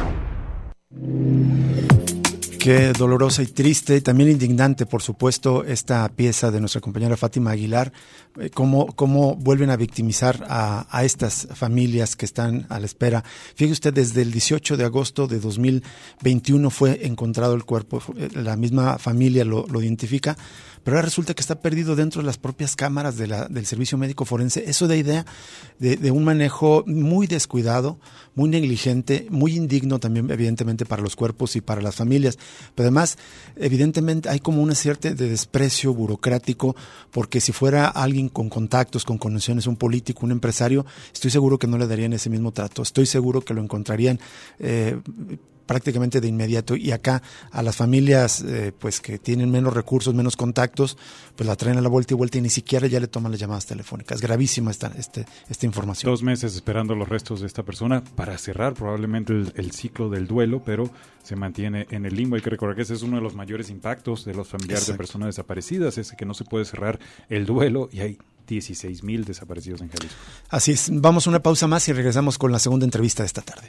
Qué dolorosa y triste, y también indignante, por supuesto, esta pieza de nuestra compañera Fátima Aguilar, eh, cómo, cómo vuelven a victimizar a, a estas familias que están a la espera. Fíjese usted, desde el dieciocho de agosto de dos mil veintiuno fue encontrado el cuerpo, la misma familia lo, lo identifica, pero ahora resulta que está perdido dentro de las propias cámaras de la, del Servicio Médico Forense. Eso da idea de, de un manejo muy descuidado, muy negligente, muy indigno también, evidentemente, para los cuerpos y para las familias. Pero además, evidentemente, hay como una cierta de desprecio burocrático, porque si fuera alguien con contactos, con conexiones, un político, un empresario, estoy seguro que no le darían ese mismo trato. Estoy seguro que lo encontrarían eh, prácticamente de inmediato, y acá a las familias eh, pues que tienen menos recursos, menos contactos, pues la traen a la vuelta y vuelta y ni siquiera ya le toman las llamadas telefónicas. Gravísima esta, este, esta información. Dos meses esperando los restos de esta persona para cerrar probablemente el, el ciclo del duelo, pero se mantiene en el limbo. Hay que recordar que ese es uno de los mayores impactos de los familiares Exacto. de personas desaparecidas, ese que no se puede cerrar el duelo, y hay dieciséis mil desaparecidos en Jalisco. Así es. Vamos a una pausa más y regresamos con la segunda entrevista de esta tarde.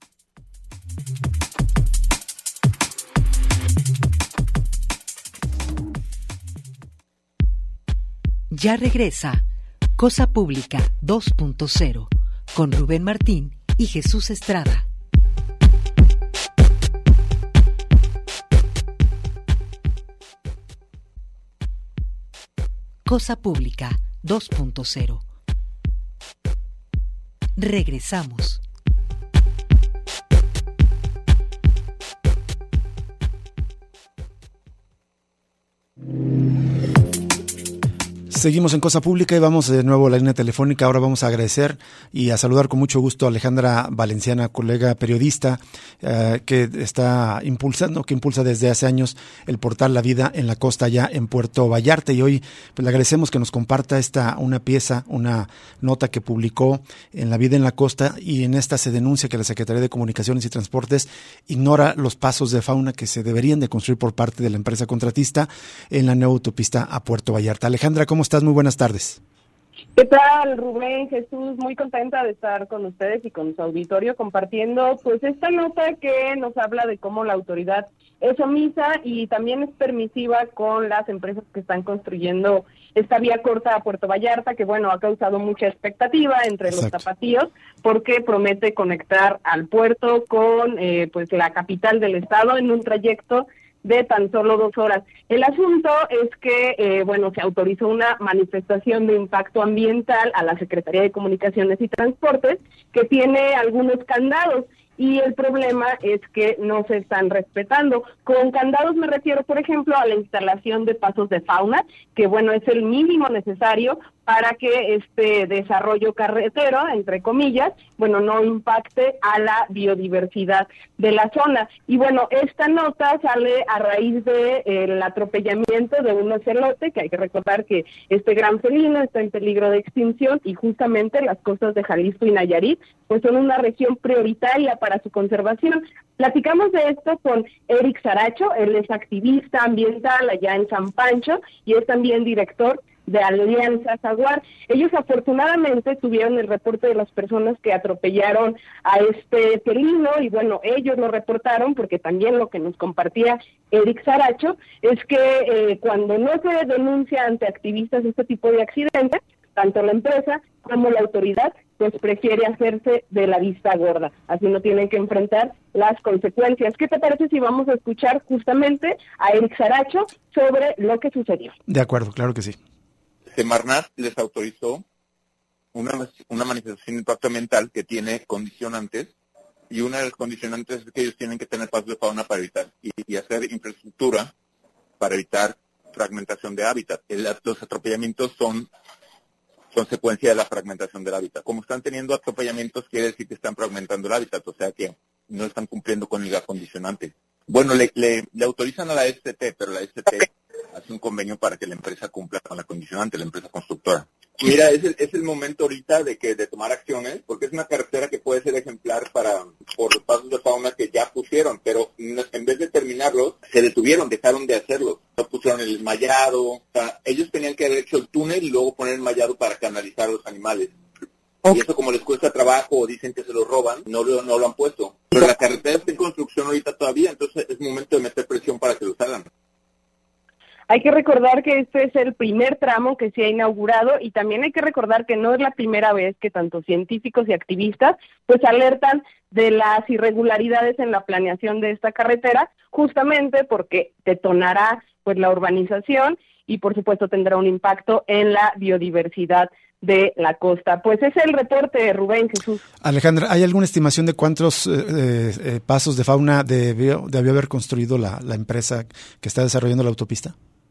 Ya regresa Cosa Pública dos punto cero con Rubén Martín y Jesús Estrada. Cosa Pública dos punto cero. Regresamos. Seguimos en Cosa Pública y vamos de nuevo a la línea telefónica. Ahora vamos a agradecer y a saludar con mucho gusto a Alejandra Valenciana, colega periodista, eh, que está impulsando, que impulsa desde hace años el portal La Vida en la Costa, allá en Puerto Vallarta. Y hoy pues, le agradecemos que nos comparta esta una pieza, una nota que publicó en La Vida en la Costa, y en esta se denuncia que la Secretaría de Comunicaciones y Transportes ignora los pasos de fauna que se deberían de construir por parte de la empresa contratista en la nueva autopista a Puerto Vallarta. Alejandra, ¿cómo estás? Muy buenas tardes. ¿Qué tal, Rubén, Jesús? Muy contenta de estar con ustedes y con su auditorio compartiendo pues esta nota que nos habla de cómo la autoridad es omisa y también es permisiva con las empresas que están construyendo esta vía corta a Puerto Vallarta, que bueno, ha causado mucha expectativa entre Exacto. los tapatíos, porque promete conectar al puerto con eh, pues la capital del estado en un trayecto de tan solo dos horas. El asunto es que, eh, bueno, se autorizó una manifestación de impacto ambiental a la Secretaría de Comunicaciones y Transportes, que tiene algunos candados, y el problema es que no se están respetando. Con candados me refiero, por ejemplo, a la instalación de pasos de fauna, que bueno, es el mínimo necesario para que este desarrollo carretero, entre comillas, bueno, no impacte a la biodiversidad de la zona. Y bueno, esta nota sale a raíz de eh, el atropellamiento de un ocelote, que hay que recordar que este gran felino está en peligro de extinción, y justamente las costas de Jalisco y Nayarit pues son una región prioritaria para su conservación. Platicamos de esto con Eric Saracho, él es activista ambiental allá en San Pancho y es también director de Alianza Jaguar. Ellos afortunadamente tuvieron el reporte de las personas que atropellaron a este felino y bueno, ellos lo reportaron porque también lo que nos compartía Eric Saracho es que eh, cuando no se denuncia ante activistas este tipo de accidentes, tanto la empresa como la autoridad pues prefiere hacerse de la vista gorda, así no tienen que enfrentar las consecuencias. ¿Qué te parece si vamos a escuchar justamente a Eric Saracho sobre lo que sucedió? De acuerdo, claro que sí. Semarnat les autorizó una, una manifestación de impacto ambiental que tiene condicionantes, y una de las condicionantes es que ellos tienen que tener pasos de fauna para evitar y, y hacer infraestructura para evitar fragmentación de hábitat. El, los atropellamientos son consecuencia de la fragmentación del hábitat. Como están teniendo atropellamientos, quiere decir que están fragmentando el hábitat, o sea que no están cumpliendo con el condicionante. Bueno, le, le, le autorizan a la S T, pero la S T hace un convenio para que la empresa cumpla con la condicionante, la empresa constructora. Mira, es el, es el momento ahorita de que de tomar acciones, porque es una carretera que puede ser ejemplar para por los pasos de fauna que ya pusieron, pero no, en vez de terminarlos, se detuvieron, dejaron de hacerlo. No pusieron el mallado, o sea, ellos tenían que haber hecho el túnel y luego poner el mallado para canalizar a los animales. Y eso como les cuesta trabajo o dicen que se lo roban, no lo, no lo han puesto. Pero la carretera está en construcción ahorita todavía, entonces es momento de meter presión para que lo hagan. Hay que recordar que este es el primer tramo que se ha inaugurado y también hay que recordar que no es la primera vez que tanto científicos y activistas pues alertan de las irregularidades en la planeación de esta carretera, justamente porque detonará pues la urbanización y por supuesto tendrá un impacto en la biodiversidad de la costa. Pues es el reporte de Rubén Jesús. Alejandra, ¿hay alguna estimación de cuántos eh, eh, pasos de fauna debió, debió haber construido la, la empresa que está desarrollando la autopista?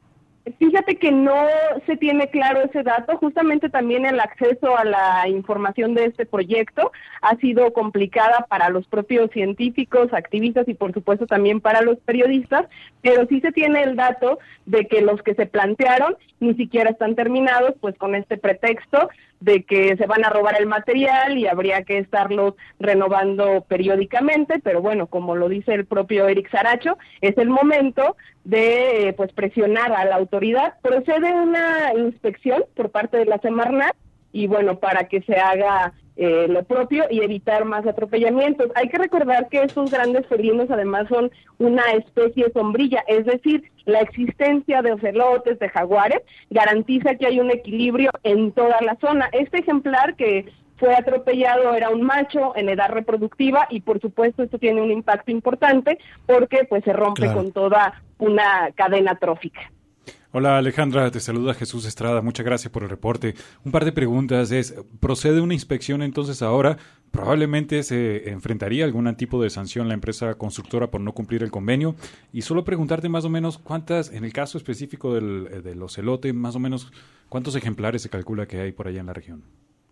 Fíjate que no se tiene claro ese dato, justamente también el acceso a la información de este proyecto ha sido complicada para los propios científicos, activistas y por supuesto también para los periodistas, pero sí se tiene el dato de que los que se plantearon ni siquiera están terminados, pues con este pretexto de que se van a robar el material y habría que estarlos renovando periódicamente, pero bueno, como lo dice el propio Eric Saracho, es el momento de pues presionar a la autoridad. Procede una inspección por parte de la Semarnat y bueno, para que se haga eh, lo propio y evitar más atropellamientos. Hay que recordar que estos grandes felinos además son una especie sombrilla, es decir, la existencia de ocelotes, de jaguares, garantiza que hay un equilibrio en toda la zona. Este ejemplar que fue atropellado era un macho en edad reproductiva y por supuesto esto tiene un impacto importante porque pues se rompe claro. con toda una cadena trófica. Hola Alejandra, te saluda Jesús Estrada, muchas gracias por el reporte. Un par de preguntas es, ¿procede una inspección entonces ahora? ¿Probablemente se enfrentaría algún tipo de sanción la empresa constructora por no cumplir el convenio? Y solo preguntarte más o menos cuántas, en el caso específico del, del ocelote, más o menos cuántos ejemplares se calcula que hay por allá en la región.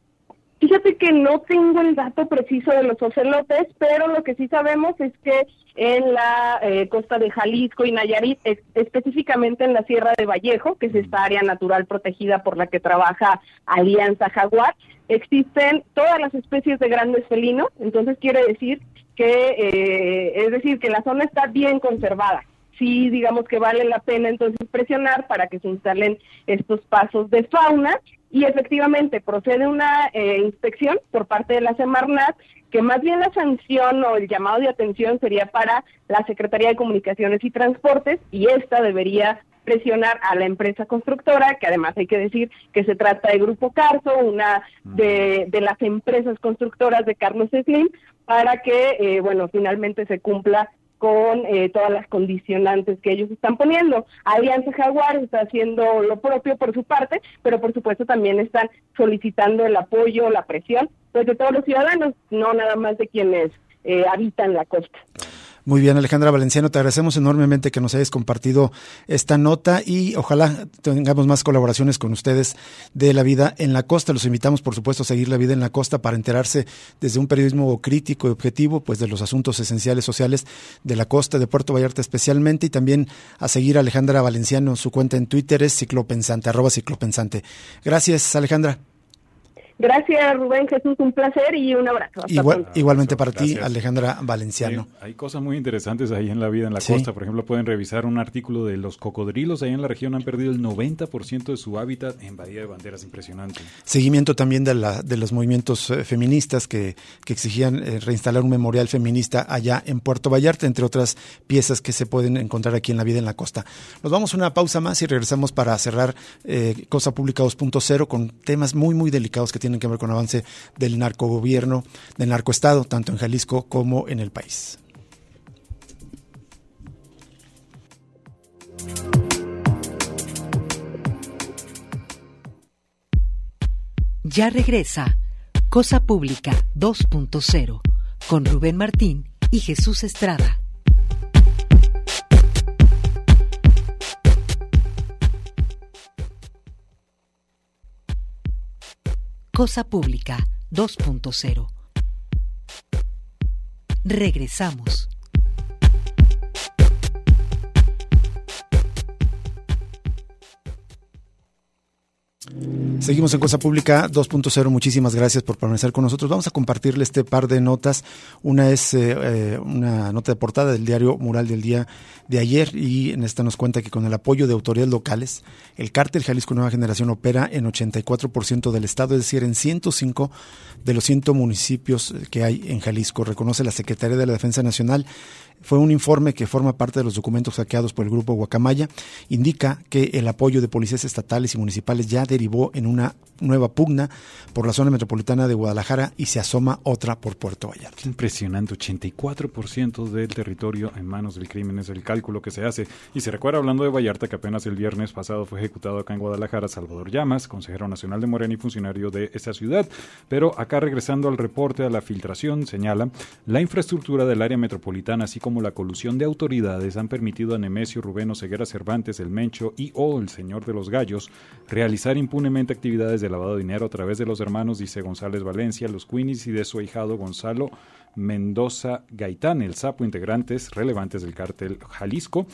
Fíjate que no tengo el dato preciso de los ocelotes, pero lo que sí sabemos es que en la eh, costa de Jalisco y Nayarit, es, específicamente en la Sierra de Vallejo, que es esta área natural protegida por la que trabaja Alianza Jaguar, existen todas las especies de grandes felinos, entonces quiere decir que, eh, es decir, que la zona está bien conservada. Sí, digamos que vale la pena entonces presionar para que se instalen estos pasos de fauna y efectivamente procede una eh, inspección por parte de la Semarnat, que más bien la sanción o el llamado de atención sería para la Secretaría de Comunicaciones y Transportes y esta debería presionar a la empresa constructora, que además hay que decir que se trata de Grupo Carso, una de, de las empresas constructoras de Carlos Slim, para que, eh, bueno, finalmente se cumpla con eh, todas las condicionantes que ellos están poniendo. Alianza Jaguar está haciendo lo propio por su parte, pero por supuesto también están solicitando el apoyo, la presión, pues de todos los ciudadanos, no nada más de quienes eh, habitan la costa. Muy bien, Alejandra Valenciano, te agradecemos enormemente que nos hayas compartido esta nota y ojalá tengamos más colaboraciones con ustedes de la vida en la costa. Los invitamos, por supuesto, a seguir La Vida en la Costa para enterarse desde un periodismo crítico y objetivo, pues de los asuntos esenciales sociales de la costa de Puerto Vallarta especialmente, y también a seguir a Alejandra Valenciano. Su cuenta en Twitter es ciclopensante, arroba ciclopensante. Gracias, Alejandra. Gracias, Rubén, Jesús, un placer y un abrazo. Hasta Igual, igualmente para Gracias. ti, Alejandra Valenciano. Hay, hay cosas muy interesantes ahí en la vida, en la Sí. costa. Por ejemplo, pueden revisar un artículo de los cocodrilos ahí en la región. Han perdido el noventa por ciento de su hábitat en Bahía de Banderas. Impresionante. Seguimiento también de, la, de los movimientos eh, feministas que, que exigían eh, reinstalar un memorial feminista allá en Puerto Vallarta, entre otras piezas que se pueden encontrar aquí en La Vida en la Costa. Nos vamos a una pausa más y regresamos para cerrar eh, Cosa Pública dos punto cero con temas muy, muy delicados que tienen que ver con el avance del narcogobierno, del narcoestado, tanto en Jalisco como en el país. Ya regresa Cosa Pública dos punto cero con Rubén Martín y Jesús Estrada. Cosa Pública dos punto cero. Regresamos. Seguimos en Cosa Pública dos punto cero. Muchísimas gracias por permanecer con nosotros. Vamos a compartirle este par de notas. Una es eh, eh, una nota de portada del diario Mural del día de ayer, y en esta nos cuenta que con el apoyo de autoridades locales, el cártel Jalisco Nueva Generación opera en ochenta y cuatro por ciento del estado, es decir, en ciento cinco de los cien municipios que hay en Jalisco, reconoce la Secretaría de la Defensa Nacional. Fue un informe que forma parte de los documentos hackeados por el grupo Guacamaya. Indica que el apoyo de policías estatales y municipales ya derivó en una nueva pugna por la zona metropolitana de Guadalajara y se asoma otra por Puerto Vallarta. Qué impresionante, ochenta y cuatro por ciento del territorio en manos del crimen es el cálculo que se hace. Y se recuerda, hablando de Vallarta, que apenas el viernes pasado fue ejecutado acá en Guadalajara Salvador Llamas, consejero nacional de Morena y funcionario de esta ciudad. Pero acá, regresando al reporte, a la filtración, señala: la infraestructura del área metropolitana, así como la colusión de autoridades, han permitido a Nemesio Rubén Oseguera Cervantes, el Mencho y o el Señor de los Gallos realizar impunemente actividades de lavado de dinero a través de los hermanos Dice González Valencia, los Queenies, y de su ahijado Gonzalo Mendoza Gaitán, el Sapo, integrantes relevantes del cártel Jalisco.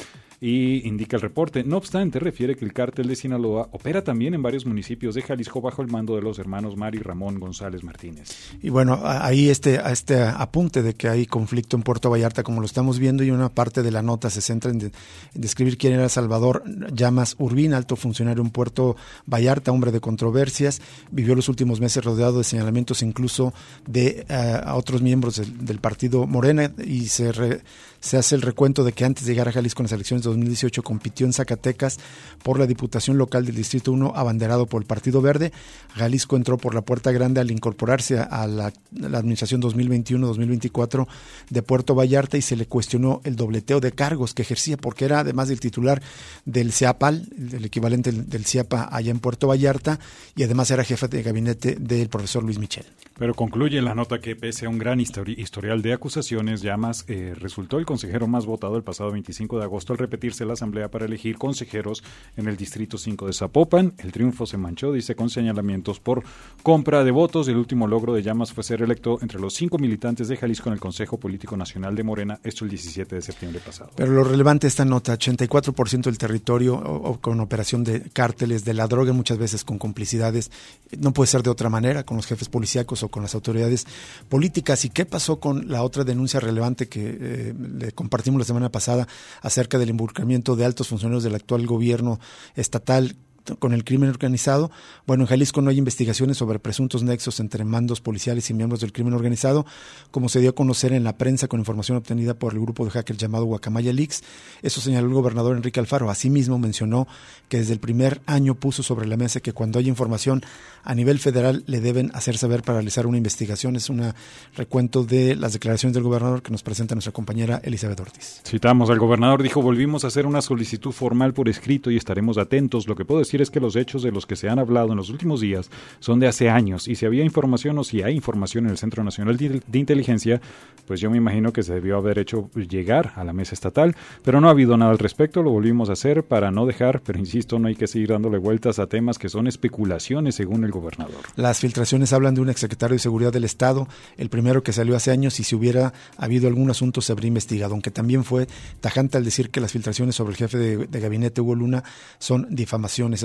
Y indica el reporte, no obstante, refiere que el cártel de Sinaloa opera también en varios municipios de Jalisco bajo el mando de los hermanos Mari y Ramón González Martínez. Y bueno, ahí este, este apunte de que hay conflicto en Puerto Vallarta, como lo estamos viendo, y una parte de la nota se centra en, de, en describir quién era Salvador Llamas Urbina, alto funcionario en Puerto Vallarta, hombre de controversias, vivió los últimos meses rodeado de señalamientos incluso de uh, a otros miembros del, del partido Morena, y se, re, se hace el recuento de que antes de llegar a Jalisco en las elecciones de dos mil dieciocho compitió en Zacatecas por la Diputación Local del Distrito uno, abanderado por el Partido Verde. Jalisco entró por la puerta grande al incorporarse a la, a la administración dos mil veintiuno dos mil veinticuatro de Puerto Vallarta, y se le cuestionó el dobleteo de cargos que ejercía, porque era, además del titular del CIAPAL, el equivalente del CIAPA allá en Puerto Vallarta, y además era jefe de gabinete del profesor Luis Michel. Pero concluye la nota que, pese a un gran histori- historial de acusaciones, Llamas eh, resultó el consejero más votado el pasado veinticinco de agosto al repetirse la asamblea para elegir consejeros en el Distrito cinco de Zapopan. El triunfo se manchó, dice, con señalamientos por compra de votos. El último logro de Llamas fue ser electo entre los cinco militantes de Jalisco en el Consejo Político Nacional de Morena, esto el diecisiete de septiembre pasado. Pero lo relevante de esta nota, ochenta y cuatro por ciento del territorio o, o con operación de cárteles de la droga, muchas veces con complicidades, no puede ser de otra manera, con los jefes policíacos o con las autoridades políticas. ¿Y qué pasó con la otra denuncia relevante que eh, le compartimos la semana pasada acerca del involucramiento de altos funcionarios del actual gobierno estatal con el crimen organizado? Bueno, en Jalisco no hay investigaciones sobre presuntos nexos entre mandos policiales y miembros del crimen organizado, como se dio a conocer en la prensa con información obtenida por el grupo de hackers llamado Guacamaya Leaks. Eso señaló el gobernador Enrique Alfaro. Asimismo, mencionó que desde el primer año puso sobre la mesa que cuando haya información a nivel federal le deben hacer saber para realizar una investigación. Es un recuento de las declaraciones del gobernador que nos presenta nuestra compañera Elizabeth Ortiz. Citamos al gobernador, dijo: volvimos a hacer una solicitud formal por escrito y estaremos atentos. Lo que puedo decir es que los hechos de los que se han hablado en los últimos días son de hace años, y si había información o si hay información en el Centro Nacional de Inteligencia, pues yo me imagino que se debió haber hecho llegar a la mesa estatal, pero no ha habido nada al respecto. Lo volvimos a hacer para no dejar, pero insisto, no hay que seguir dándole vueltas a temas que son especulaciones según el gobernador. Las filtraciones hablan de un exsecretario de Seguridad del Estado, el primero que salió hace años, y si hubiera habido algún asunto se habría investigado, aunque también fue tajante al decir que las filtraciones sobre el jefe de, de gabinete Hugo Luna son difamaciones.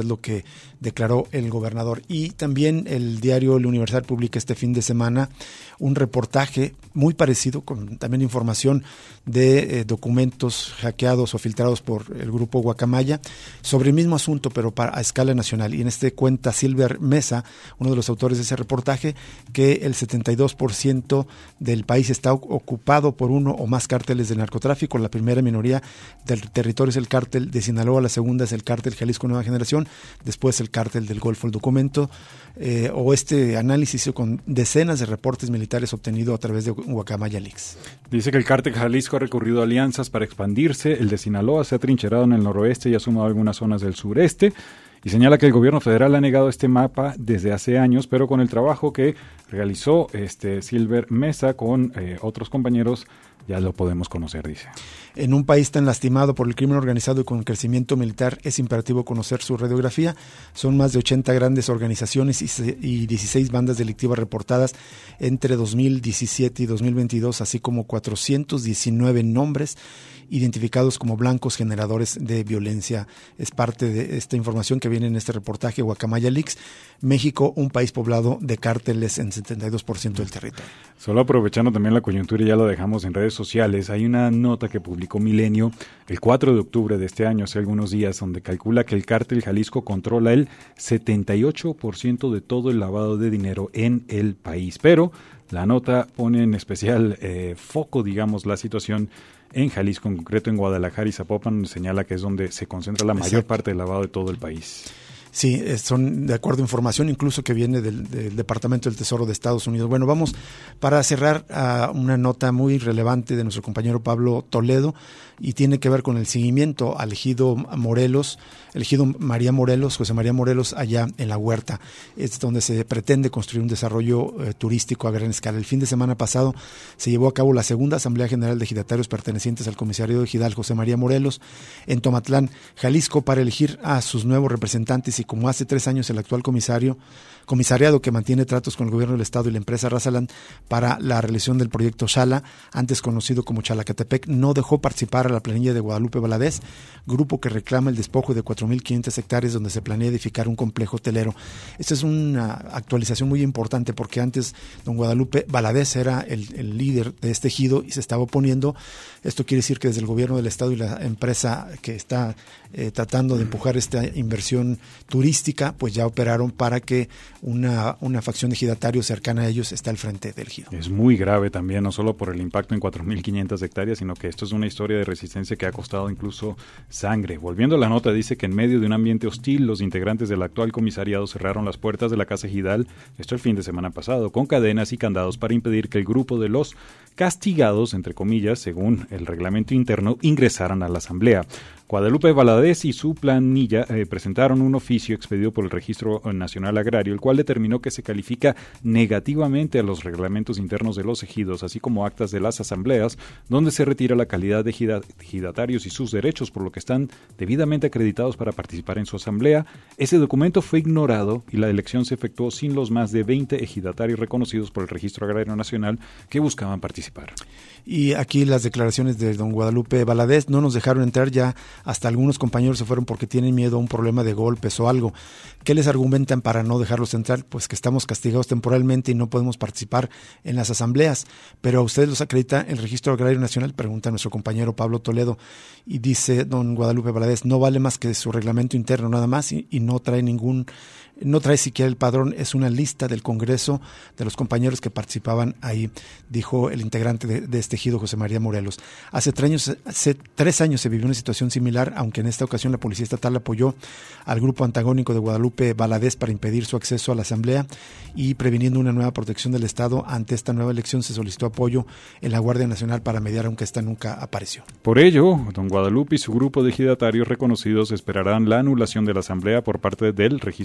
es lo que declaró el gobernador. Y también el diario El Universal publica este fin de semana un reportaje muy parecido, con también información de eh, documentos hackeados o filtrados por el grupo Guacamaya sobre el mismo asunto, pero para, a escala nacional. Y en este cuenta Silver Mesa, uno de los autores de ese reportaje, que el setenta y dos por ciento del país está ocupado por uno o más cárteles de narcotráfico. La primera minoría del territorio es el cártel de Sinaloa, la segunda es el cártel Jalisco Nueva Generación, después el cártel del Golfo. El documento eh, o este análisis con decenas de reportes militares obtenido a través de Guacamaya Leaks. Dice que el cártel Jalisco ha recurrido a alianzas para expandirse, el de Sinaloa se ha trincherado en el noroeste y ha sumado algunas zonas del sureste, y señala que el gobierno federal ha negado este mapa desde hace años, pero con el trabajo que realizó este Silver Mesa con eh, otros compañeros ya lo podemos conocer, dice. En un país tan lastimado por el crimen organizado y con crecimiento militar, es imperativo conocer su radiografía. Son más de ochenta grandes organizaciones y, y dieciséis bandas delictivas reportadas entre dos mil diecisiete y dos mil veintidós, así como cuatrocientos diecinueve nombres identificados como blancos generadores de violencia. Es parte de esta información que viene en este reportaje Guacamaya Leaks. México, un país poblado de cárteles en setenta y dos por ciento del territorio. Solo aprovechando también la coyuntura, y ya lo dejamos en redes sociales, hay una nota que publicó Milenio el cuatro de octubre de este año, hace algunos días, donde calcula que el cártel Jalisco controla el setenta y ocho por ciento de todo el lavado de dinero en el país. Pero la nota pone en especial eh, foco, digamos, la situación en Jalisco, en concreto en Guadalajara y Zapopan, donde señala que es donde se concentra la mayor Exacto. parte del lavado de todo el país. Sí, son de acuerdo a información incluso que viene del, del Departamento del Tesoro de Estados Unidos. Bueno, vamos para cerrar a una nota muy relevante de nuestro compañero Pablo Toledo, y tiene que ver con el seguimiento al ejido Morelos, el ejido María Morelos, José María Morelos, allá en La Huerta. Es donde se pretende construir un desarrollo eh, turístico a gran escala. El fin de semana pasado se llevó a cabo la segunda Asamblea General de Ejidatarios pertenecientes al comisariado ejidal José María Morelos en Tomatlán, Jalisco, para elegir a sus nuevos representantes. Y como hace tres años el actual comisario, comisariado que mantiene tratos con el gobierno del estado y la empresa Razaland para la realización del proyecto Xala, antes conocido como Chalacatepec, no dejó participar a la planilla de Guadalupe Valadez, grupo que reclama el despojo de cuatro mil quinientas hectáreas donde se planea edificar un complejo hotelero. Esta es una actualización muy importante, porque antes don Guadalupe Valadez era el, el líder de este ejido y se estaba oponiendo. Esto quiere decir que desde el gobierno del estado y la empresa que está eh, tratando de empujar esta inversión turística, pues ya operaron para que una, una facción de ejidatarios cercana a ellos esté al frente del ejido. Es muy grave también, no solo por el impacto en cuatro mil quinientas hectáreas, sino que esto es una historia de resistencia que ha costado incluso sangre. Volviendo a la nota, dice que en medio de un ambiente hostil, los integrantes del actual comisariado cerraron las puertas de la Casa Ejidal, esto el fin de semana pasado, con cadenas y candados para impedir que el grupo de los castigados, entre comillas, según el reglamento interno, ingresaran a la asamblea. Guadalupe Valadez y su planilla eh, presentaron un oficio expedido por el Registro Nacional Agrario, el cual determinó que se califica negativamente a los reglamentos internos de los ejidos, así como actas de las asambleas, donde se retira la calidad de ejidatarios y sus derechos, por lo que están debidamente acreditados para participar en su asamblea. Ese documento fue ignorado y la elección se efectuó sin los más de veinte ejidatarios reconocidos por el Registro Agrario Nacional que buscaban participar. Y aquí las declaraciones de don Guadalupe Valadez: no nos dejaron entrar, ya hasta algunos compañeros se fueron porque tienen miedo a un problema de golpes o algo. ¿Qué les argumentan para no dejarlos entrar? Pues que estamos castigados temporalmente y no podemos participar en las asambleas. Pero a ustedes los acredita el Registro Agrario Nacional, pregunta nuestro compañero Pablo Toledo. Y dice don Guadalupe Valadez: no vale más que su reglamento interno nada más, y, y no trae ningún... no trae siquiera el padrón, es una lista del Congreso de los compañeros que participaban ahí, dijo el integrante de, de este ejido, José María Morelos. Hace tres años, hace tres años se vivió una situación similar, aunque en esta ocasión la Policía Estatal apoyó al grupo antagónico de Guadalupe Valadez para impedir su acceso a la asamblea, y previniendo una nueva protección del Estado ante esta nueva elección se solicitó apoyo en la Guardia Nacional para mediar, aunque esta nunca apareció. Por ello, don Guadalupe y su grupo de ejidatarios reconocidos esperarán la anulación de la asamblea por parte del Registro Agrario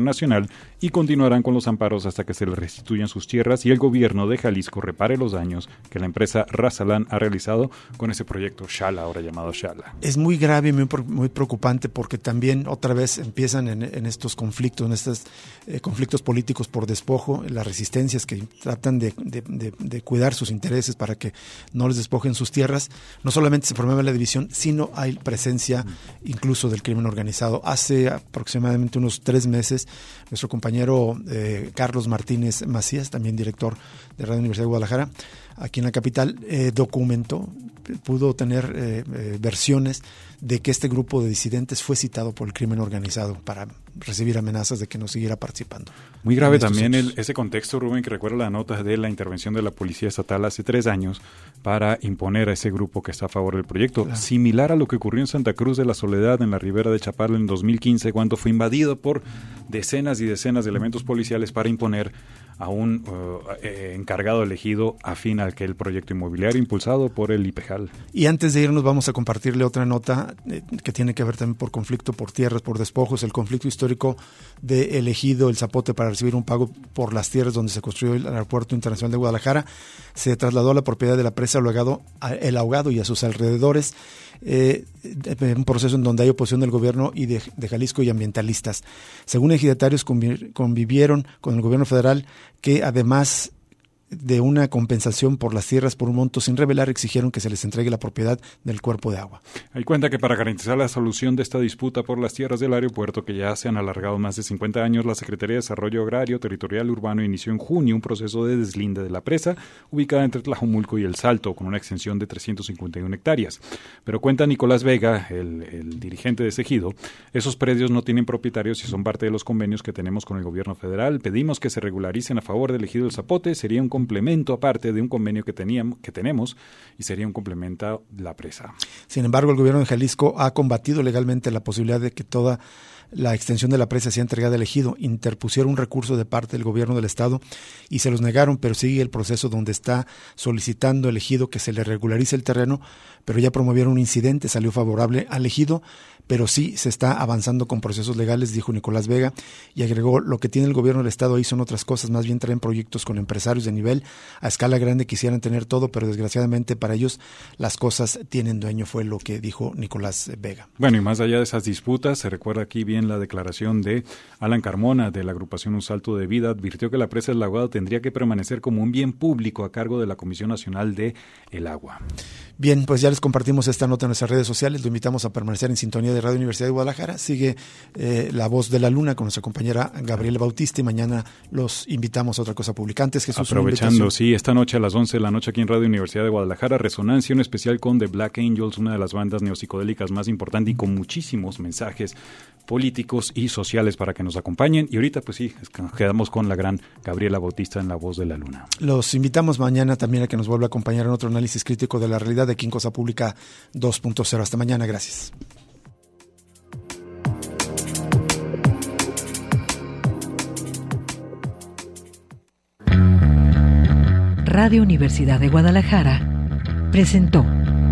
nacional y continuarán con los amparos hasta que se les restituyan sus tierras y el gobierno de Jalisco repare los daños que la empresa Razalán ha realizado con ese proyecto Xala, ahora llamado Xala. Es muy grave y muy, muy preocupante porque también otra vez empiezan en, en estos conflictos, en estos eh, conflictos políticos por despojo, las resistencias que tratan de, de, de, de cuidar sus intereses para que no les despojen sus tierras. No solamente se promueve la división, sino hay presencia incluso del crimen organizado. Hace aproximadamente unos tres meses, nuestro compañero eh, Carlos Martínez Macías, también director de Radio Universidad de Guadalajara, aquí en la capital, eh, documentó, pudo tener eh, eh, versiones de que este grupo de disidentes fue citado por el crimen organizado para recibir amenazas de que no siguiera participando. Muy grave también el, ese contexto, Rubén, que recuerda la nota de la intervención de la Policía Estatal hace tres años para imponer a ese grupo que está a favor del proyecto. Claro. Similar a lo que ocurrió en Santa Cruz de la Soledad, en la ribera de Chapala en dos mil quince, cuando fue invadido por decenas y decenas de elementos policiales para imponer a un uh, eh, encargado elegido afín al que el proyecto inmobiliario impulsado por el IPEJAL. Y antes de irnos vamos a compartirle otra nota eh, que tiene que ver también por conflicto por tierras, por despojos, el conflicto histórico de Elegido, El Zapote, para recibir un pago por las tierras donde se construyó el Aeropuerto Internacional de Guadalajara. Se trasladó a la propiedad de la presa El Ahogado, El Ahogado y a sus alrededores. Eh, un proceso en donde hay oposición del gobierno y de, de Jalisco y ambientalistas. Según ejidatarios, conviv- convivieron con el gobierno federal, que además de una compensación por las tierras por un monto sin revelar, exigieron que se les entregue la propiedad del cuerpo de agua. Hay cuenta que para garantizar la solución de esta disputa por las tierras del aeropuerto, que ya se han alargado más de cincuenta años, la Secretaría de Desarrollo Agrario, Territorial y Urbano inició en junio un proceso de deslinde de la presa, ubicada entre Tlajomulco y El Salto, con una extensión de trescientas cincuenta y una hectáreas. Pero cuenta Nicolás Vega, el, el dirigente de ese ejido, esos predios no tienen propietarios y son parte de los convenios que tenemos con el gobierno federal. Pedimos que se regularicen a favor del ejido El Zapote, sería un complemento aparte de un convenio que teníamos, que tenemos y sería un complemento a la presa. Sin embargo, el gobierno de Jalisco ha combatido legalmente la posibilidad de que toda la extensión de la presa sea entregada al ejido. Interpusieron un recurso de parte del gobierno del estado y se los negaron, pero sigue el proceso donde está solicitando el ejido que se le regularice el terreno, pero ya promovieron un incidente, salió favorable al ejido, pero sí se está avanzando con procesos legales, dijo Nicolás Vega, y agregó: lo que tiene el gobierno del estado ahí son otras cosas, más bien traen proyectos con empresarios de nivel, a escala grande, quisieran tener todo, pero desgraciadamente para ellos las cosas tienen dueño, fue lo que dijo Nicolás Vega. Bueno, y más allá de esas disputas, se recuerda aquí bien la declaración de Alan Carmona de la agrupación Un Salto de Vida, advirtió que la presa del Ahogado tendría que permanecer como un bien público a cargo de la Comisión Nacional de el Agua. Bien, pues ya les compartimos esta nota en nuestras redes sociales, lo invitamos a permanecer en sintonía de Radio Universidad de Guadalajara. Sigue eh, La Voz de la Luna con nuestra compañera Gabriela Bautista y mañana los invitamos a otra cosa publicante. Antes, Jesús, aprovechando, sí, esta noche a las once de la noche aquí en Radio Universidad de Guadalajara, Resonancia, un especial con The Black Angels, una de las bandas neopsicodélicas más importantes y con muchísimos mensajes políticos y sociales para que nos acompañen. Y ahorita, pues sí, nos quedamos con la gran Gabriela Bautista en La Voz de la Luna. Los invitamos mañana también a que nos vuelva a acompañar en otro análisis crítico de la realidad de aquí en Cosa Pública dos punto cero. Hasta mañana, gracias. Radio Universidad de Guadalajara presentó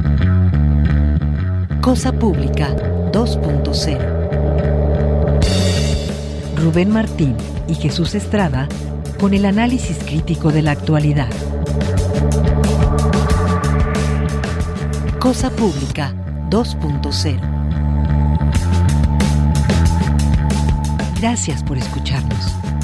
Cosa Pública dos punto cero. Rubén Martín y Jesús Estrada con el análisis crítico de la actualidad. Cosa Pública dos punto cero. Gracias por escucharnos.